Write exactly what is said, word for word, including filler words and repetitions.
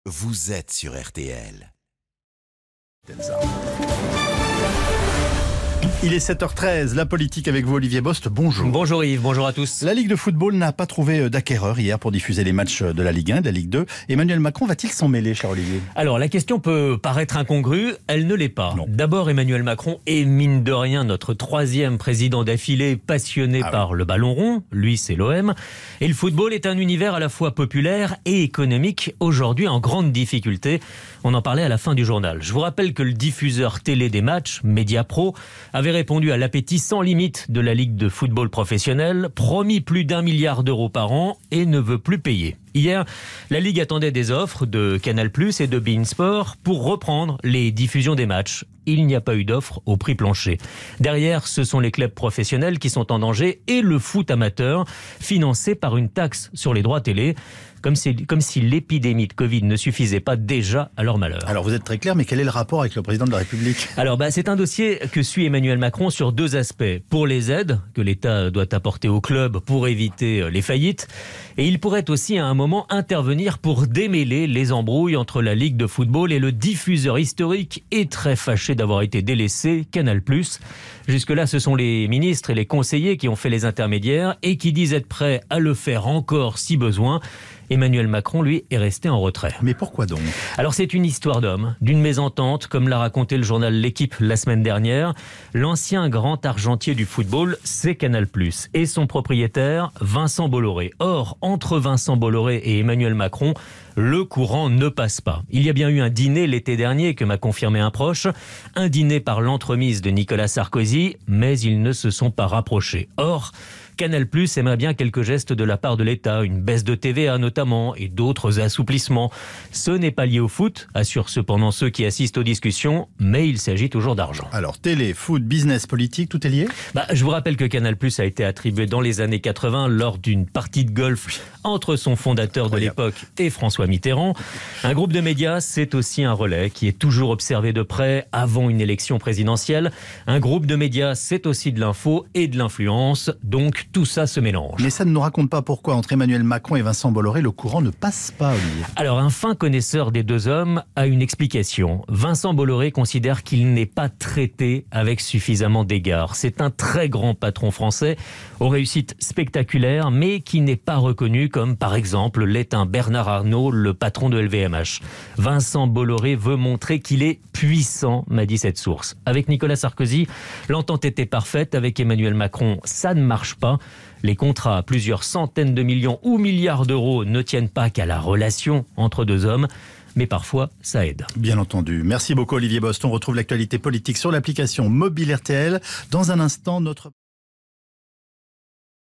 vous êtes sur R T L. Il est sept heures treize, la politique avec vous Olivier Bost, bonjour. Bonjour Yves, bonjour à tous. La Ligue de football n'a pas trouvé d'acquéreur hier pour diffuser les matchs de la Ligue un, de la Ligue deux. Emmanuel Macron va-t-il s'en mêler, cher Olivier ? Alors la question peut paraître incongrue, elle ne l'est pas. Non. D'abord, Emmanuel Macron est mine de rien notre troisième président d'affilée passionné Ah par oui. le ballon rond, lui c'est l'O M. Et le football est un univers à la fois populaire et économique, aujourd'hui en grande difficulté. On en parlait à la fin du journal. Je vous rappelle que le diffuseur télé des matchs, Mediapro, avait répondu à l'appétit sans limite de la Ligue de football professionnelle, promis plus d'un milliard d'euros par an et ne veut plus payer. Hier, la Ligue attendait des offres de Canal plus et de beIN Sport pour reprendre les diffusions des matchs. Il n'y a pas eu d'offre au prix plancher. Derrière, ce sont les clubs professionnels qui sont en danger et le foot amateur, financé par une taxe sur les droits télé, comme si, comme si l'épidémie de Covid ne suffisait pas déjà à leur malheur. Alors vous êtes très clair, mais quel est le rapport avec le président de la République ? Alors, bah, c'est un dossier que suit Emmanuel Macron sur deux aspects. Pour les aides que l'État doit apporter aux clubs pour éviter les faillites. Et il pourrait aussi à un moment intervenir pour démêler les embrouilles entre la Ligue de football et le diffuseur historique et très fâché d'avoir été délaissé, Canal plus. Jusque-là, ce sont les ministres et les conseillers qui ont fait les intermédiaires et qui disent être prêts à le faire encore si besoin. Emmanuel Macron, lui, est resté en retrait. Mais pourquoi donc ? Alors c'est une histoire d'homme, d'une mésentente, comme l'a raconté le journal L'Équipe la semaine dernière. L'ancien grand argentier du football, c'est Canal plus, et son propriétaire, Vincent Bolloré. Or, entre Vincent Bolloré et Emmanuel Macron, le courant ne passe pas. Il y a bien eu un dîner l'été dernier que m'a confirmé un proche, un dîner par l'entremise de Nicolas Sarkozy, mais ils ne se sont pas rapprochés. Or, Canal plus aimerait bien quelques gestes de la part de l'État, une baisse de T V A notamment et d'autres assouplissements. Ce n'est pas lié au foot, assurent cependant ceux qui assistent aux discussions, mais il s'agit toujours d'argent. Alors télé, foot, business, politique, tout est lié ? Bah, je vous rappelle que Canal plus a été attribué dans les années quatre-vingts lors d'une partie de golf entre son fondateur de l'époque et François Mitterrand. Un groupe de médias, c'est aussi un relais qui est toujours observé de près avant une élection présidentielle. Un groupe de médias, c'est aussi de l'info et de l'influence, donc tout ça se mélange. Mais ça ne nous raconte pas pourquoi entre Emmanuel Macron et Vincent Bolloré, le courant ne passe pas, Olivier. Alors, un fin connaisseur des deux hommes a une explication. Vincent Bolloré considère qu'il n'est pas traité avec suffisamment d'égards. C'est un très grand patron français, aux réussites spectaculaires, mais qui n'est pas reconnu comme, par exemple, l'est un Bernard Arnault, le patron de L V M H. Vincent Bolloré veut montrer qu'il est puissant, m'a dit cette source. Avec Nicolas Sarkozy, l'entente était parfaite. Avec Emmanuel Macron, ça ne marche pas. Les contrats à plusieurs centaines de millions ou milliards d'euros ne tiennent pas qu'à la relation entre deux hommes, mais parfois ça aide. Bien entendu. Merci beaucoup Olivier Bost. On retrouve l'actualité politique sur l'application mobile R T L. Dans un instant, notre...